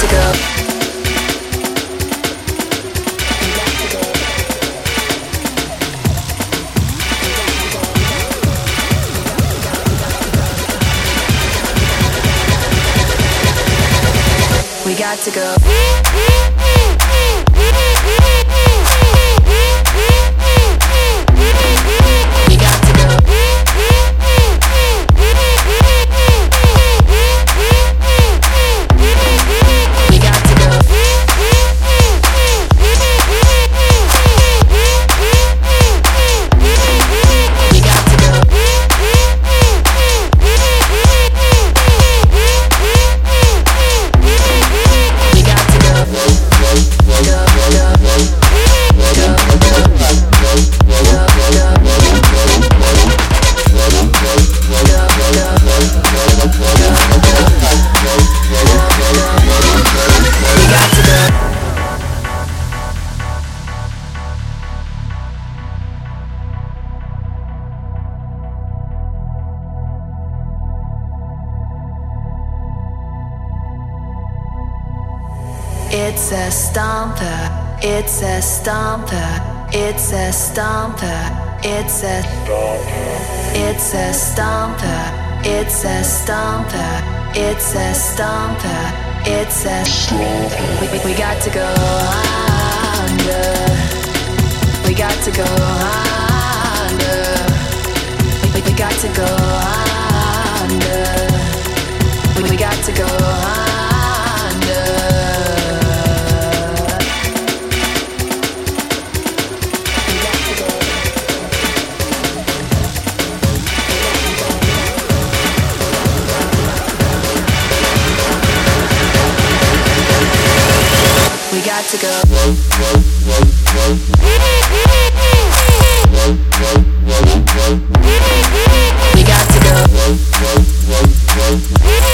to go. We got to go. It's a stomper, it's a stomper, it's a stomper, it's a stomper, it's a stomper, it's a stomper, it's a stomper. We got to go under. We got to go under. We got to go under. We got to go under. We got to go. We got to go.